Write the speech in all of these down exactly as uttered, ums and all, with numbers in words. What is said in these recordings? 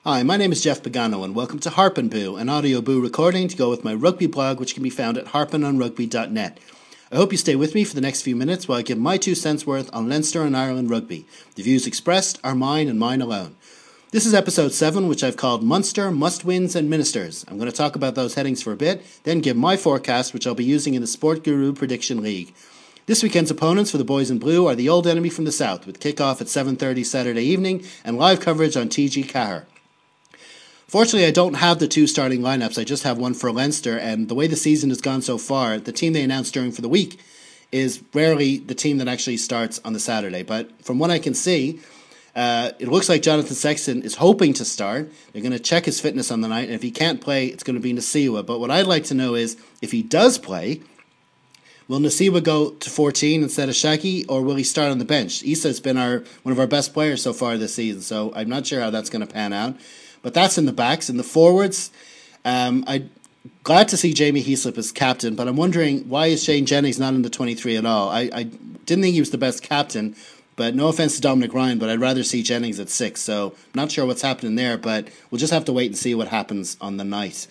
Hi, my name is Jeff Pagano and welcome to Harpin' Boo, an audio boo recording to go with my rugby blog, which can be found at harpin on rugby dot net. I hope you stay with me for the next few minutes while I give my two cents worth on Leinster and Ireland rugby. The views expressed are mine and mine alone. This is episode seven, which I've called Munster, Must-Wins and Ministers. I'm going to talk about those headings for a bit, then give my forecast, which I'll be using in the Sport Guru Prediction League. This weekend's opponents for the Boys in Blue are the Old Enemy from the South, with kickoff at seven thirty Saturday evening and live coverage on T G Cahir. Fortunately, I don't have the two starting lineups. I just have one for Leinster, and the way the season has gone so far, the team they announced during for the week is rarely the team that actually starts on the Saturday. But from what I can see, uh, it looks like Jonathan Sexton is hoping to start. They're going to check his fitness on the night, and if he can't play, it's going to be Nasiwa. But what I'd like to know is, if he does play, will Nasiwa go to fourteen instead of Shaggy, or will he start on the bench? Issa has been our one of our best players so far this season, so I'm not sure how that's going to pan out. But that's in the backs. In the forwards, um, I'm glad to see Jamie Heaslip as captain, but I'm wondering, why is Shane Jennings not in the twenty-three at all? I, I didn't think he was the best captain, but no offense to Dominic Ryan, but I'd rather see Jennings at six, so I'm not sure what's happening there, but we'll just have to wait and see what happens on the night.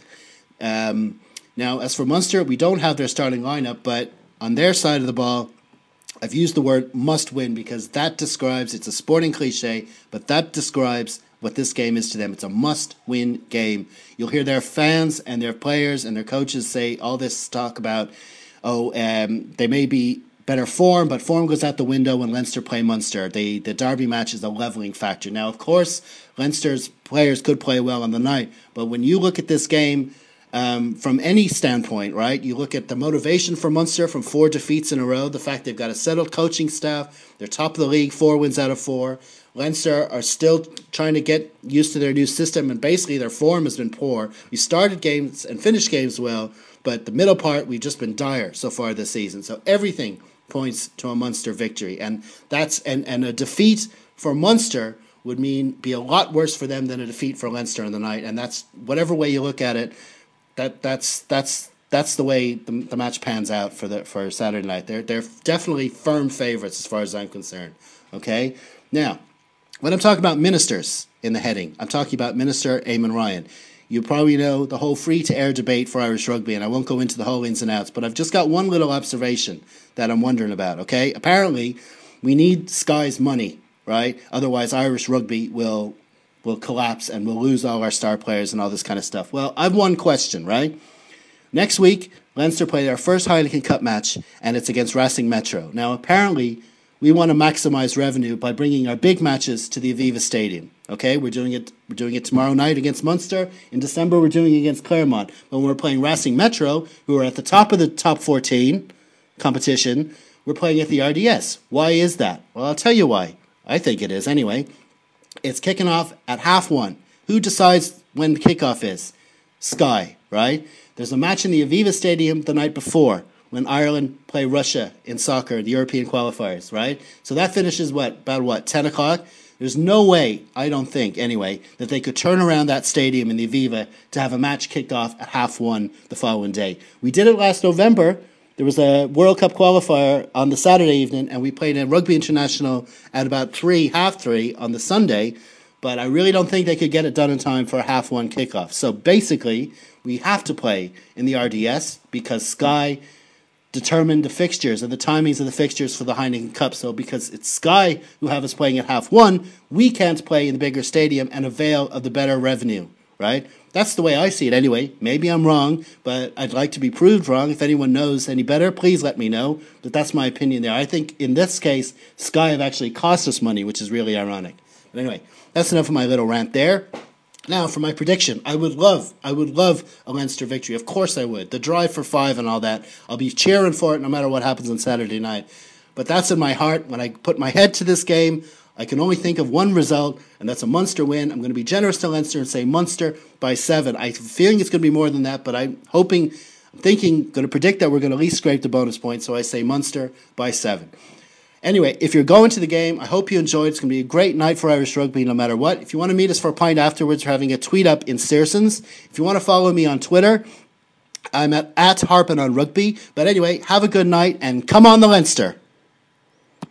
Um, now, as for Munster, we don't have their starting lineup, but on their side of the ball, I've used the word must win because that describes, it's a sporting cliche, but that describes what this game is to them. It's a must-win game. You'll hear their fans and their players and their coaches say all this talk about, oh, um, they may be better form, but form goes out the window when Leinster play Munster. They, the Derby match is a levelling factor. Now, of course, Leinster's players could play well on the night, but when you look at this game um, from any standpoint, right, you look at the motivation for Munster from four defeats in a row, the fact they've got a settled coaching staff, they're top of the league, four wins out of four. Leinster are still trying to get used to their new system, and basically their form has been poor. We started games and finished games well, but the middle part, we've just been dire so far this season. So everything points to a Munster victory, and that's and, and a defeat for Munster would mean be a lot worse for them than a defeat for Leinster on the night, and that's whatever way you look at it. That that's that's that's the way the, the match pans out for the for Saturday night. They're they're definitely firm favorites as far as I'm concerned. Okay, now, when I'm talking about ministers in the heading, I'm talking about Minister Eamon Ryan. You probably know the whole free-to-air debate for Irish rugby, and I won't go into the whole ins and outs, but I've just got one little observation that I'm wondering about, okay? Apparently, we need Sky's money, right? Otherwise, Irish rugby will will collapse and we'll lose all our star players and all this kind of stuff. Well, I've one question, right? Next week, Leinster play their first Heineken Cup match, and it's against Racing Metro. Now, apparently, we want to maximize revenue by bringing our big matches to the Aviva Stadium. Okay, we're doing it. We're doing it tomorrow night against Munster. In December, we're doing it against Claremont. When we're playing Racing Metro, who are at the top of the top fourteen competition, we're playing at the R D S. Why is that? Well, I'll tell you why. I think it is anyway. It's kicking off at half one. Who decides when the kickoff is? Sky, right? There's a match in the Aviva Stadium the night before, when Ireland play Russia in soccer, the European qualifiers, right? So that finishes, what, about what, ten o'clock? There's no way, I don't think, anyway, that they could turn around that stadium in the Aviva to have a match kicked off at half one the following day. We did it last November. There was a World Cup qualifier on the Saturday evening, and we played in Rugby International at about three, half three on the Sunday, but I really don't think they could get it done in time for a half one kickoff. So basically, we have to play in the R D S because Sky determine the fixtures and the timings of the fixtures for the Heineken Cup. So because it's Sky who have us playing at half one, we can't play in the bigger stadium and avail of the better revenue, right? That's the way I see it anyway. Maybe I'm wrong, but I'd like to be proved wrong. If anyone knows any better, please let me know. But that's my opinion there. I think in this case, Sky have actually cost us money, which is really ironic. But anyway, that's enough of my little rant there. Now, for my prediction, I would love, I would love a Leinster victory. Of course I would. The drive for five and all that. I'll be cheering for it no matter what happens on Saturday night. But that's in my heart. When I put my head to this game, I can only think of one result, and that's a Munster win. I'm going to be generous to Leinster and say Munster by seven. I'm feeling it's going to be more than that, but I'm hoping, I'm thinking, going to predict that we're going to at least scrape the bonus point, so I say Munster by seven. Anyway, if you're going to the game, I hope you enjoyed. It's going to be a great night for Irish rugby no matter what. If you want to meet us for a pint afterwards, we're having a tweet up in Searsons. If you want to follow me on Twitter, I'm at, at Harpin on Rugby. But anyway, have a good night and come on the Leinster.